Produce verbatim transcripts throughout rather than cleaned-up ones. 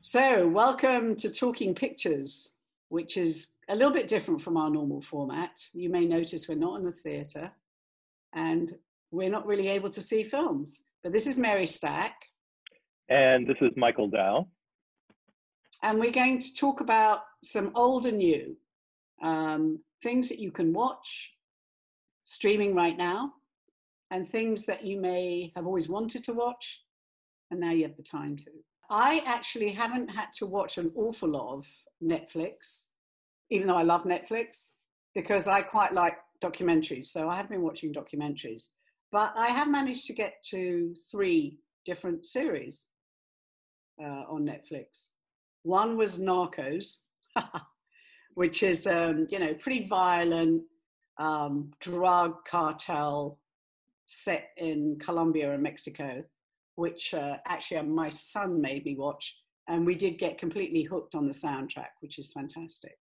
So, welcome to Talking Pictures, which is a little bit different from our normal format. You may notice we're not in a theatre and we're not really able to see films. But this is Mary Stack, And this is Michael Dow. and we're going to talk about some old and new um, things that you can watch streaming right now, and things that you may have always wanted to watch, and now you have the time to. I actually haven't had to watch an awful lot of Netflix, even though I love Netflix, because I quite like documentaries. So I have been watching documentaries, but I have managed to get to three different series uh, on Netflix. One was Narcos, which is, um, you know, pretty violent um, drug cartel set in Colombia and Mexico, which uh, actually uh, my son made me watch, and we did get completely hooked on the soundtrack, which is fantastic.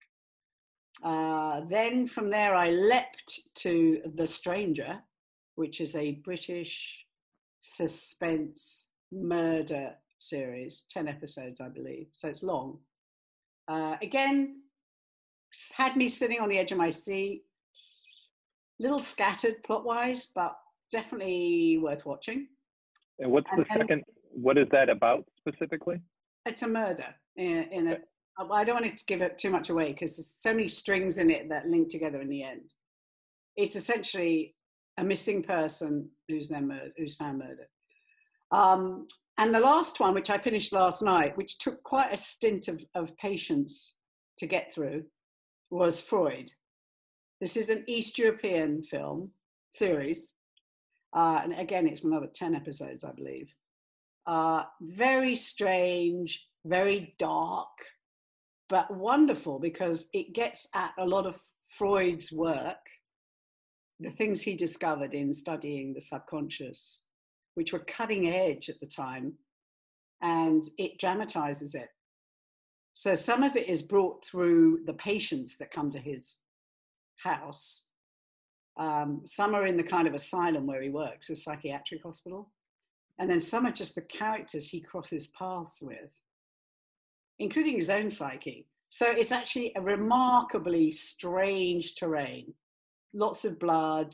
Uh, then from there, I leapt to The Stranger, which is a British suspense murder series, ten episodes, I believe, so it's long. Uh, again, had me sitting on the edge of my seat, little scattered plot-wise, but definitely worth watching. And what's And the then second, what is that about specifically? it's a murder in, in a, I don't want it to give it too much away because there's so many strings in it that link together in the end. It's essentially a missing person who's then murdered, who's found murdered. Um, and the last one, which I finished last night, which took quite a stint of, of patience to get through, was Freud. This is an East European film series. Uh, and again, it's another ten episodes, I believe. Uh, very strange, very dark, but wonderful because it gets at a lot of Freud's work, the things he discovered in studying the subconscious, which were cutting edge at the time, and it dramatizes it. So some of it is brought through the patients that come to his house. Um, some are in the kind of asylum where he works, a psychiatric hospital. And then some are just the characters he crosses paths with, including his own psyche. So it's actually a remarkably strange terrain. Lots of blood,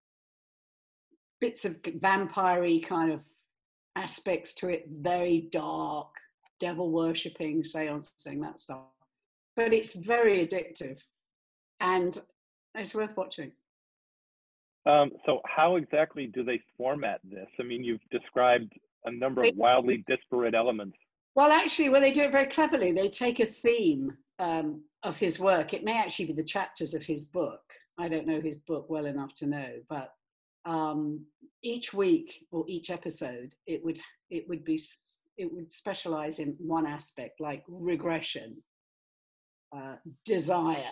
bits of vampire-y kind of aspects to it, very dark, devil worshipping, seancing, that stuff. But it's very addictive and it's worth watching. Um, so how exactly do they format this? I mean, you've described a number of wildly disparate elements. Well, actually, well, they do it very cleverly. They take a theme um, of his work. It may actually be the chapters of his book. I don't know his book well enough to know, but um, each week or each episode, it would it would be it would specialize in one aspect, like regression, uh, desire,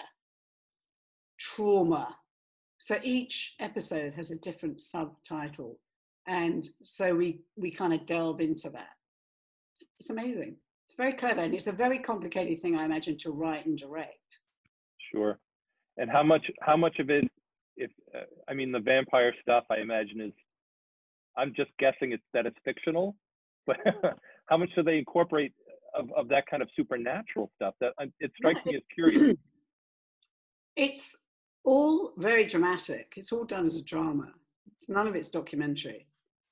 trauma. So each episode has a different subtitle, and so we we kind of delve into that. It's, it's amazing. It's very clever, and it's a very complicated thing, I imagine, to write and direct. Sure. And how much how much of it, if uh, I mean the vampire stuff, I imagine is, I'm just guessing it's that it's fictional, but how much do they incorporate of, of that kind of supernatural stuff? That it strikes Yeah, me as curious. it's all very dramatic. It's all done as a drama. It's, none of it's documentary.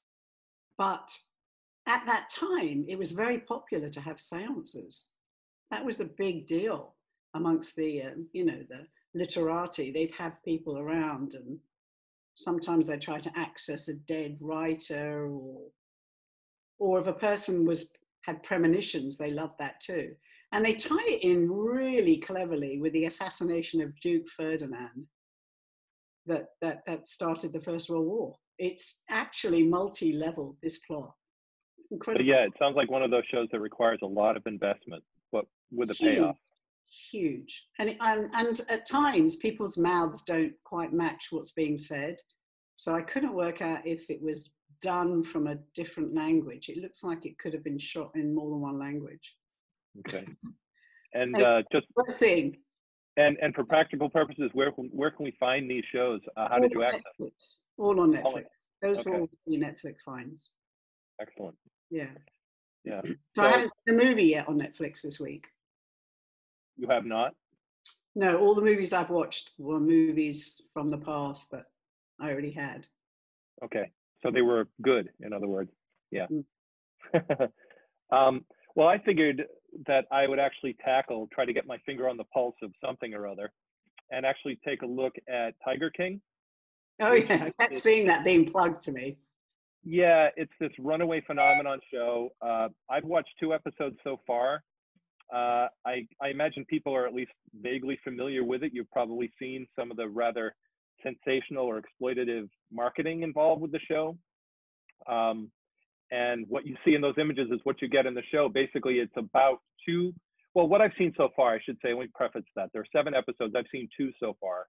But at that time, it was very popular to have seances. That was a big deal amongst the, um, you know, the literati. They'd have people around, and sometimes they'd try to access a dead writer, or, or if a person was had premonitions, they loved that too. And they tie it in really cleverly with the assassination of Duke Ferdinand that, that, that started the First World War. It's actually multi-level, this plot. Incredible. But yeah, it sounds like one of those shows that requires a lot of investment, but with a Huge, payoff. huge. And, and, and at times, people's mouths don't quite match what's being said. So I couldn't work out if it was done from a different language. It looks like it could have been shot in more than one language. Okay. And uh, just let's see. And and for practical purposes, where where can we find these shows? Uh, how all did you on access? Netflix. All on Netflix. All on, Those okay. were all the Netflix finds. Excellent. Yeah. Yeah. So I haven't seen the movie yet on Netflix this week. You have not? No, all the movies I've watched were movies from the past that I already had. Okay. So they were good, in other words. Yeah. Mm. um, well, I figured that I would actually tackle, try to get my finger on the pulse of something or other, and actually take a look at Tiger King. Oh yeah, I kept is, seeing that being plugged to me. Yeah, it's this runaway phenomenon show. Uh, I've watched two episodes so far. Uh, I, I imagine people are at least vaguely familiar with it. You've probably seen some of the rather sensational or exploitative marketing involved with the show. Um, and what you see in those images is what you get in the show. Basically, it's about two, well, what I've seen so far, I should say, let me preface that. There are seven episodes, I've seen two so far.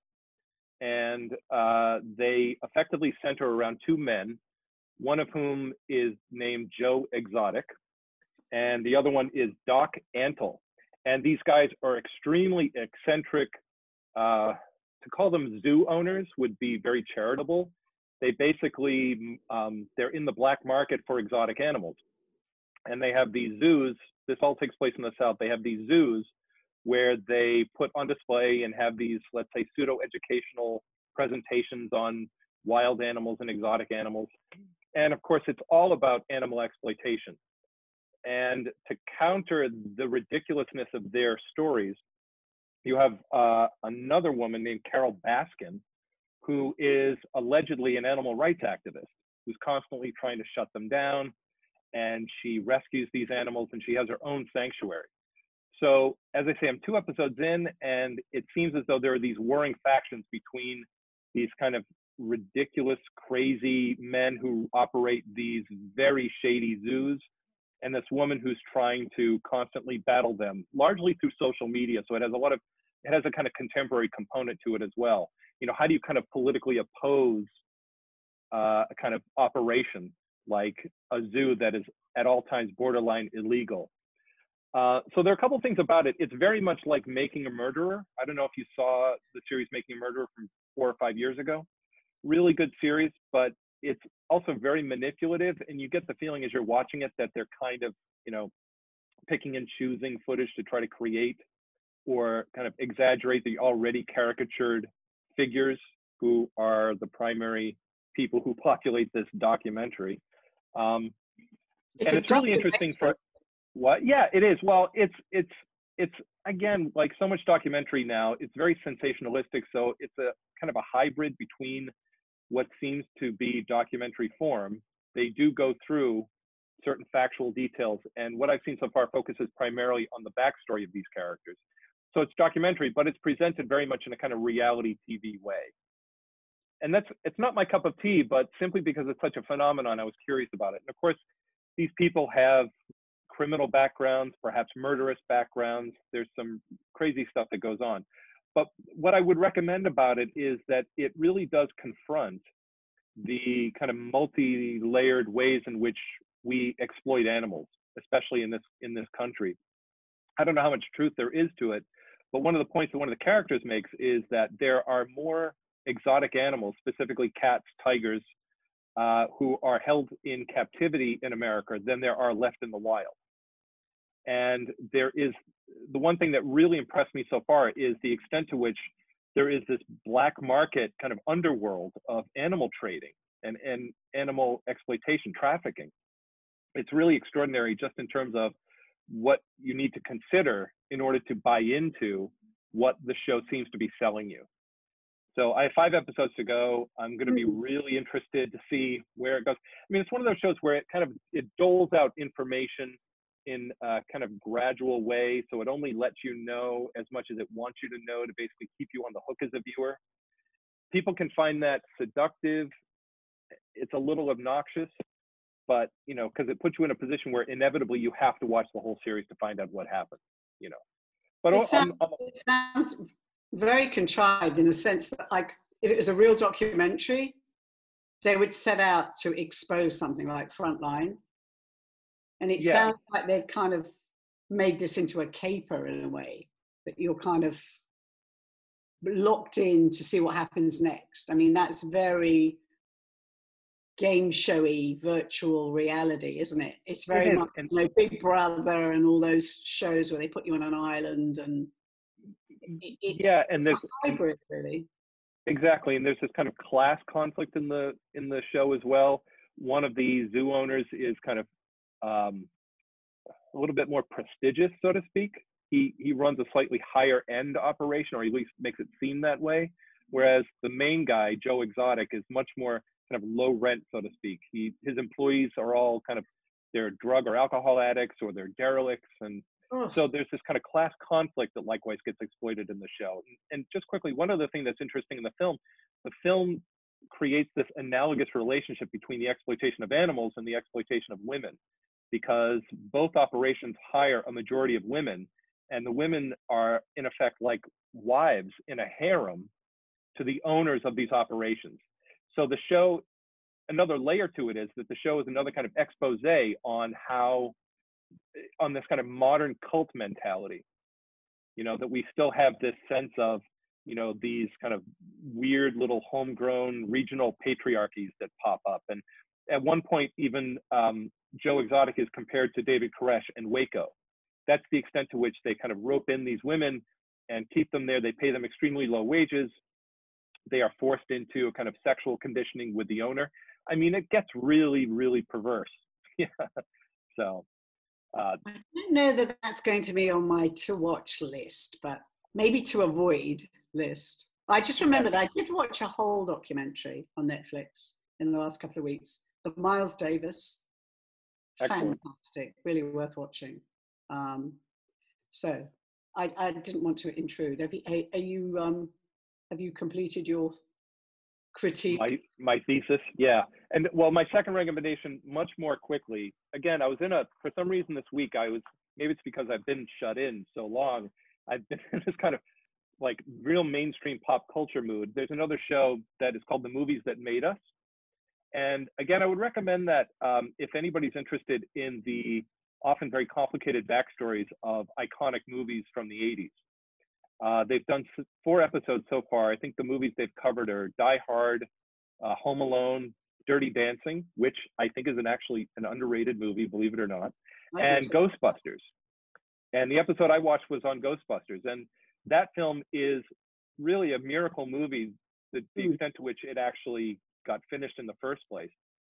And uh, they effectively center around two men, one of whom is named Joe Exotic, and the other one is Doc Antle. And these guys are extremely eccentric. Uh, to call them zoo owners would be very charitable. They basically, um, they're in the black market for exotic animals. And they have these zoos, this all takes place in the South, they have these zoos where they put on display and have these, let's say, pseudo-educational presentations on wild animals and exotic animals. And of course, it's all about animal exploitation. And to counter the ridiculousness of their stories, you have uh, another woman named Carol Baskin, who is allegedly an animal rights activist, who's constantly trying to shut them down. And she rescues these animals and she has her own sanctuary. So as I say, I'm two episodes in, and it seems as though there are these warring factions between these kind of ridiculous, crazy men who operate these very shady zoos, and this woman who's trying to constantly battle them, largely through social media. So it has a lot of, it has a kind of contemporary component to it as well. You know, how do you kind of politically oppose uh, a kind of operation like a zoo that is at all times borderline illegal? Uh, so there are a couple of things about it. It's very much like Making a Murderer. I don't know if you saw the series Making a Murderer from four or five years ago. Really good series, but it's also very manipulative, and you get the feeling as you're watching it that they're kind of, you know, picking and choosing footage to try to create or kind of exaggerate the already caricatured figures who are the primary people who populate this documentary. Um, It's and a it's really interesting for what? Yeah, it is. Well, it's it's it's again, like so much documentary now, it's very sensationalistic. So it's a kind of a hybrid between what seems to be documentary form. They do go through certain factual details, and what I've seen so far focuses primarily on the backstory of these characters. So it's documentary, but it's presented very much in a kind of reality T V way. And that's, it's not my cup of tea, but simply because it's such a phenomenon, I was curious about it. And of course, these people have criminal backgrounds, perhaps murderous backgrounds. There's some crazy stuff that goes on. But what I would recommend about it is that it really does confront the kind of multi-layered ways in which we exploit animals, especially in this in this country. I don't know how much truth there is to it, but one of the points that one of the characters makes is that there are more exotic animals, specifically cats, tigers, uh, who are held in captivity in America than there are left in the wild. And there is, the one thing that really impressed me so far is the extent to which there is this black market kind of underworld of animal trading and, and animal exploitation, trafficking. It's really extraordinary just in terms of what you need to consider in order to buy into what the show seems to be selling you. So I have five episodes to go. I'm going to be really interested to see where it goes. I mean, it's one of those shows where it kind of, it doles out information in a kind of gradual way. So it only lets you know as much as it wants you to know to basically keep you on the hook as a viewer. People can find that seductive. It's a little obnoxious, but, you know, because it puts you in a position where inevitably you have to watch the whole series to find out what happens, you know. But it sounds, um, um, it sounds very contrived in the sense that, like, if it was a real documentary, they would set out to expose something like Frontline. And it yeah. sounds like they've kind of made this into a caper in a way, that you're kind of locked in to see what happens next. I mean, that's very game showy virtual reality, isn't it? It's very It is. much, And you know, Big Brother and all those shows where they put you on an island, and it, it's yeah, and there's a hybrid, really. exactly, and there's this kind of class conflict in the in the show as well. One of the zoo owners is kind of um, a little bit more prestigious, so to speak. He he runs a slightly higher end operation, or at least makes it seem that way. Whereas the main guy, Joe Exotic, is much more kind of low rent, so to speak. He his employees are all kind of they're drug or alcohol addicts, or they're derelicts, and Oh, so there's this kind of class conflict that likewise gets exploited in the show. And just quickly, one other thing that's interesting in the film, the film creates this analogous relationship between the exploitation of animals and the exploitation of women, because both operations hire a majority of women, and the women are in effect like wives in a harem to the owners of these operations. So the show, another layer to it is that the show is another kind of expose on how, on this kind of modern cult mentality, you know, that we still have this sense of, you know, these kind of weird little homegrown regional patriarchies that pop up. And at one point, even um, Joe Exotic is compared to David Koresh and Waco. That's the extent to which they kind of rope in these women and keep them there. They pay them extremely low wages. They are forced into a kind of sexual conditioning with the owner. I mean, it gets really, really perverse. Yeah. So. Uh, I don't know that that's going to be on my to watch list, but maybe to avoid list. I just remembered I did watch a whole documentary on Netflix in the last couple of weeks of Miles Davis. Excellent. Fantastic, really worth watching. Um, so I, I didn't want to intrude. Have you, are you um, have you completed your critique? My, my thesis, yeah. And well, my second recommendation, much more quickly. Again, I was in a, for some reason this week, I was, maybe it's because I've been shut in so long, I've been in this kind of like real mainstream pop culture mood. There's another show that is called The Movies That Made Us. And again, I would recommend that um, if anybody's interested in the often very complicated backstories of iconic movies from the eighties. Uh, they've done four episodes so far. I think the movies they've covered are Die Hard, uh, Home Alone, Dirty Dancing, which I think is an actually an underrated movie, believe it or not, and Ghostbusters. And the episode I watched was on Ghostbusters. And that film is really a miracle movie, the, the extent to which it actually got finished in the first place.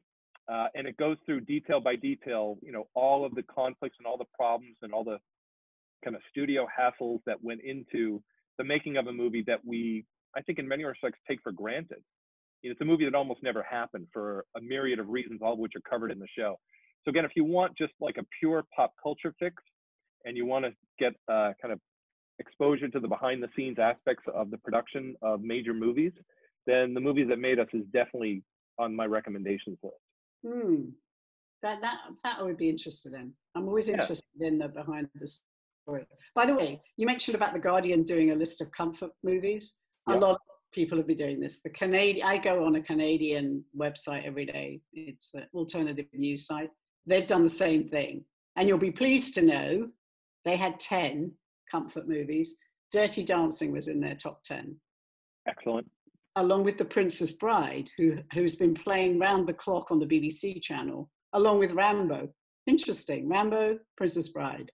Uh, and it goes through detail by detail, you know, all of the conflicts and all the problems and all the kind of studio hassles that went into the making of a movie that we, I think in many respects, take for granted. You know, it's a movie that almost never happened for a myriad of reasons, all of which are covered in the show. So again, if you want just like a pure pop culture fix and you want to get uh, kind of exposure to the behind the scenes aspects of the production of major movies, then The Movies That Made Us is definitely on my recommendations list. Hmm. That, that, that I would be interested in. I'm always interested yeah. in the behind the story. By the way, you mentioned about The Guardian doing a list of comfort movies. Yeah. A lot of people have been doing this. The Canadian, I go on a Canadian website every day. It's an alternative news site. They've done the same thing. And you'll be pleased to know they had ten comfort movies. Dirty Dancing was in their top ten. Excellent. Along with The Princess Bride, who, who's been playing round the clock on the B B C channel, along with Rambo. Interesting. Rambo, Princess Bride.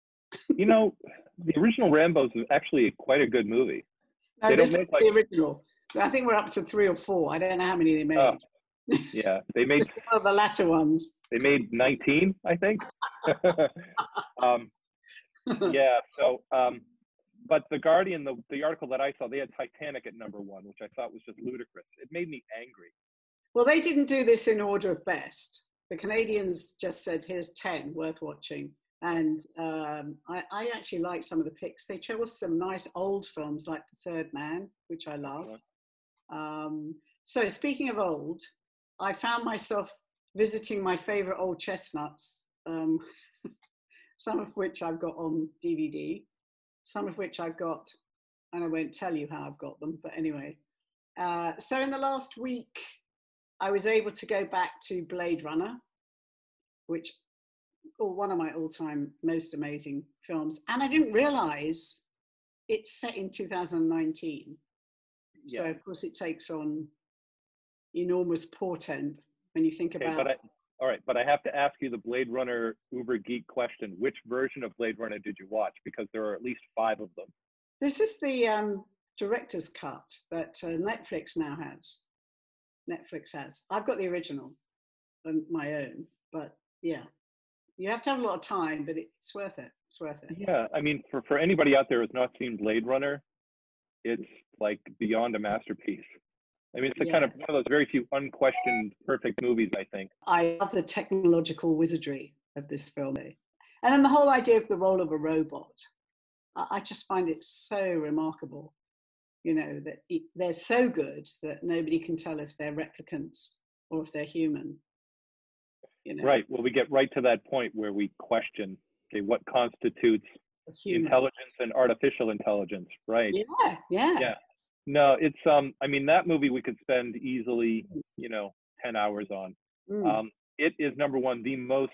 You know, the original Rambo is actually quite a good movie. No, they this don't is make, like, the original. I think we're up to three or four. I don't know how many they made. Oh, yeah, they made the latter ones. They made nineteen, I think. um, yeah. So, um, but The Guardian, the the article that I saw, they had Titanic at number one, which I thought was just ludicrous. It made me angry. Well, they didn't do this in order of best. The Canadians just said, "Here's ten worth watching." And um, I, I actually like some of the picks. They chose some nice old films like The Third Man, which I love. Um, so speaking of old, I found myself visiting my favorite old chestnuts, um, some of which I've got on D V D, some of which I've got, and I won't tell you how I've got them, but anyway. Uh, so in the last week, I was able to go back to Blade Runner, which or one of my all-time most amazing films. And I didn't realize it's set in two thousand nineteen. Yeah. So of course it takes on enormous portent when you think Okay, about. but I, all right, but I have to ask you the Blade Runner Uber Geek question. Which version of Blade Runner did you watch? Because there are at least five of them. This is the um, director's cut that uh, Netflix now has. Netflix has. I've got the original, on my own, but yeah, you have to have a lot of time, but it's worth it. It's worth it. Yeah, I mean, for, for anybody out there who's not seen Blade Runner, it's like beyond a masterpiece. I mean, it's the Yeah. kind of one of those very few unquestioned perfect movies, I think. I love the technological wizardry of this film. And then the whole idea of the role of a robot, I, I just find it so remarkable. You know, that it, they're so good that nobody can tell if they're replicants or if they're human. You know? Right. Well, we get right to that point where we question, okay, what constitutes Human. intelligence and artificial intelligence, right? Yeah, yeah. Yeah. No, it's, um, I mean, that movie we could spend easily, you know, ten hours on. Mm. Um, it is, number one, the most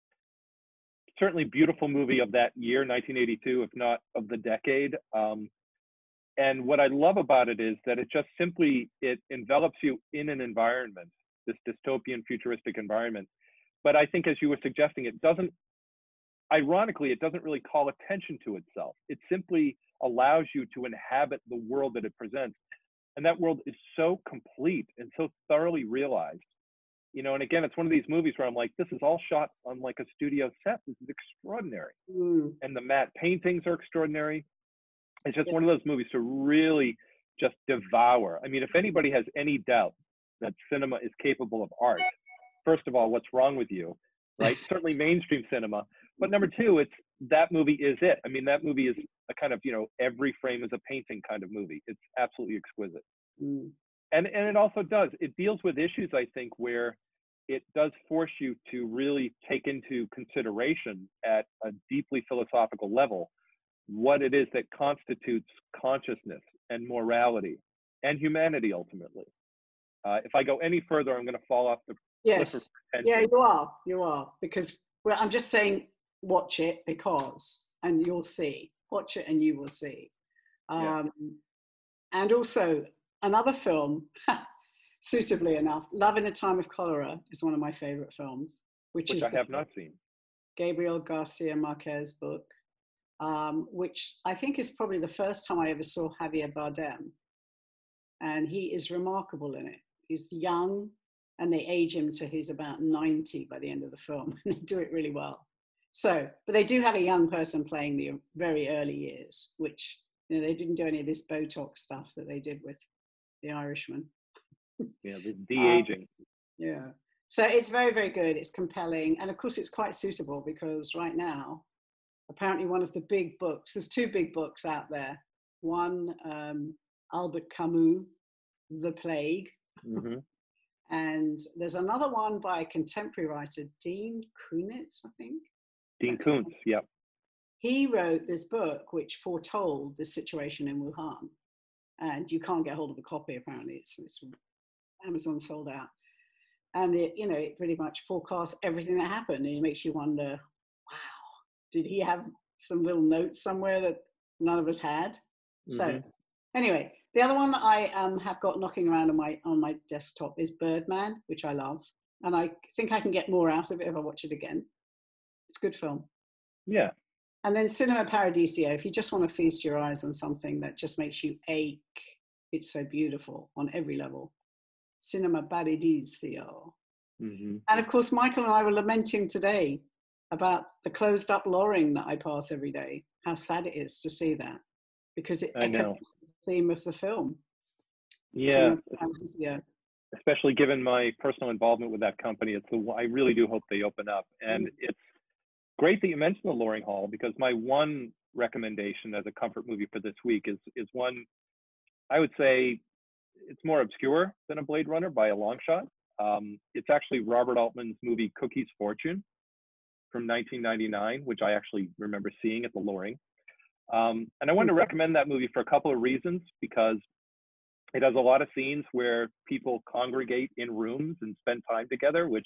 certainly beautiful movie of that year, nineteen eighty-two, if not of the decade. Um, and what I love about it is that it just simply, it envelops you in an environment, this dystopian futuristic environment. But I think, as you were suggesting, it doesn't, ironically, it doesn't really call attention to itself. It simply allows you to inhabit the world that it presents. And that world is so complete and so thoroughly realized. You know, and again, it's one of these movies where I'm like, this is all shot on like a studio set. This is extraordinary. Mm. And the matte paintings are extraordinary. It's just Yeah. one of those movies to really just devour. I mean, if anybody has any doubt that cinema is capable of art, first of all, what's wrong with you, right? Certainly mainstream cinema. But number two, it's that movie is it. I mean, that movie is a kind of, you know, every frame is a painting kind of movie. It's absolutely exquisite. Mm. And, and it also does, it deals with issues, I think, where it does force you to really take into consideration at a deeply philosophical level what it is that constitutes consciousness and morality and humanity ultimately. Uh, if I go any further, I'm going to fall off the Yes. cliff of Yeah, pretension. you are. You are. Because, well, I'm just saying, watch it because, and you'll see. Watch it and you will see. Um, Yeah. And also, another film, suitably enough, Love in a Time of Cholera is one of my favorite films, which, Which is I the have not seen. Gabriel Garcia Marquez book, um, which I think is probably the first time I ever saw Javier Bardem. And he is remarkable in it. He's young, and they age him to he's about ninety by the end of the film, and they do it really well. So, but they do have a young person playing the very early years, which, you know, they didn't do any of this Botox stuff that they did with The Irishman. Yeah, the de-aging. Um, yeah. So it's very, very good. It's compelling. And of course, it's quite suitable because right now, apparently one of the big books, there's two big books out there. One, um, Albert Camus, The Plague. Mm-hmm. And there's another one by a contemporary writer, Dean Koontz, I think. Dean That's Koontz, yep. He wrote this book which foretold the situation in Wuhan. And you can't get hold of a copy, apparently. It's, it's Amazon sold out. And it, you know, it pretty much forecasts everything that happened. And it makes you wonder, wow, did he have some little notes somewhere that none of us had? Mm-hmm. So anyway, the other one that I um, have got knocking around on my on my desktop is Birdman, which I love. And I think I can get more out of it if I watch it again. It's a good film. Yeah. And then Cinema Paradiso, if you just want to feast your eyes on something that just makes you ache, it's so beautiful on every level. Cinema Paradiso. Mm-hmm. And of course, Michael and I were lamenting today about the closed up Loring that I pass every day. How sad it is to see that, because it echoes the theme of the film. Yeah. Especially given my personal involvement with that company, it's the, I really do hope they open up. And mm-hmm. it's great that you mentioned the Loring Hall, because my one recommendation as a comfort movie for this week is is one, I would say it's more obscure than a Blade Runner by a long shot. Um, it's actually Robert Altman's movie Cookie's Fortune from nineteen ninety-nine, which I actually remember seeing at the Loring. Um, and I wanted to recommend that movie for a couple of reasons, because it has a lot of scenes where people congregate in rooms and spend time together, which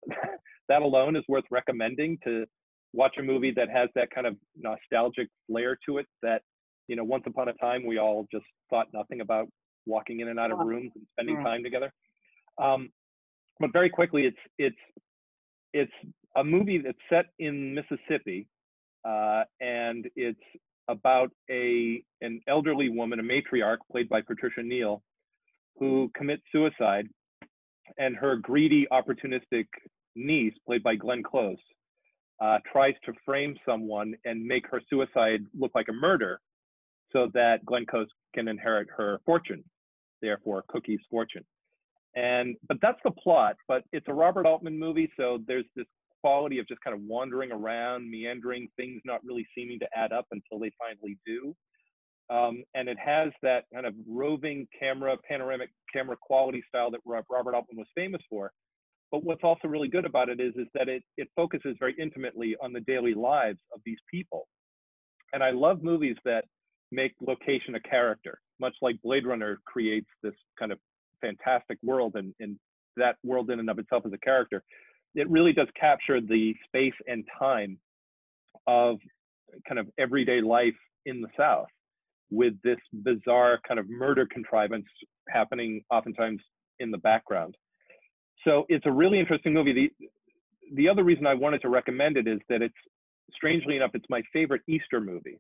that alone is worth recommending, to watch a movie that has that kind of nostalgic flair to it that, you know, once upon a time, we all just thought nothing about walking in and out of rooms and spending time together. Um, but very quickly, it's it's it's a movie that's set in Mississippi, uh, and it's about a an elderly woman, a matriarch played by Patricia Neal, who commits suicide, and her greedy, opportunistic niece, played by Glenn Close, uh, tries to frame someone and make her suicide look like a murder, so that Glenn Close can inherit her fortune, therefore Cookie's fortune. And but that's the plot. But it's a Robert Altman movie, so there's this quality of just kind of wandering around, meandering, things not really seeming to add up until they finally do. Um, and it has that kind of roving camera, panoramic camera quality style that Robert Altman was famous for. But what's also really good about it is, is that it, it focuses very intimately on the daily lives of these people. And I love movies that make location a character, much like Blade Runner creates this kind of fantastic world, and, and that world in and of itself is a character. It really does capture the space and time of kind of everyday life in the South, with this bizarre kind of murder contrivance happening oftentimes in the background. So it's a really interesting movie. The, the other reason I wanted to recommend it is that it's, strangely enough, it's my favorite Easter movie.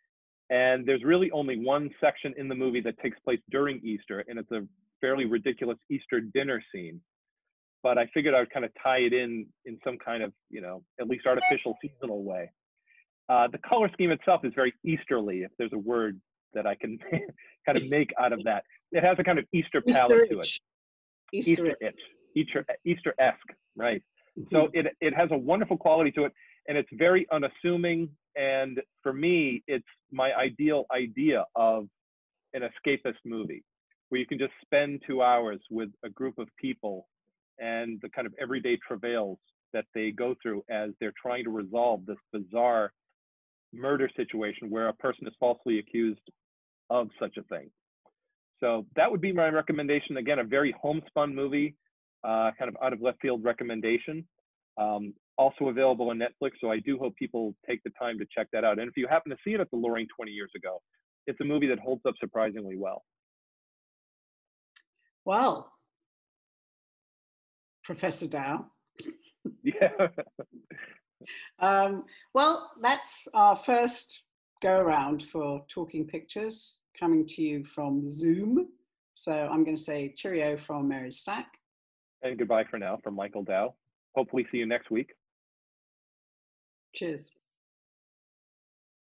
And there's really only one section in the movie that takes place during Easter, and it's a fairly ridiculous Easter dinner scene. But I figured I would kind of tie it in in some kind of, you know, at least artificial seasonal way. Uh, the color scheme itself is very Easterly, if there's a word that I can kind of make out of that. It has a kind of Easter palette to it. Easter Easter-ish, Easter, Easter-esque, right? Mm-hmm. So it, it has a wonderful quality to it, and it's very unassuming. And for me, it's my ideal idea of an escapist movie, where you can just spend two hours with a group of people and the kind of everyday travails that they go through as they're trying to resolve this bizarre murder situation where a person is falsely accused of such a thing. So that would be my recommendation. Again, a very homespun movie, uh, kind of out of left field recommendation. Um, also available on Netflix, so I do hope people take the time to check that out. And if you happen to see it at the Loring twenty years ago, it's a movie that holds up surprisingly well. Well, Professor Dow. Yeah. um, well, that's our first go around for Talking Pictures, coming to you from Zoom. So I'm going to say cheerio from Mary Stack. And goodbye for now from Michael Dow. Hopefully see you next week. Cheers.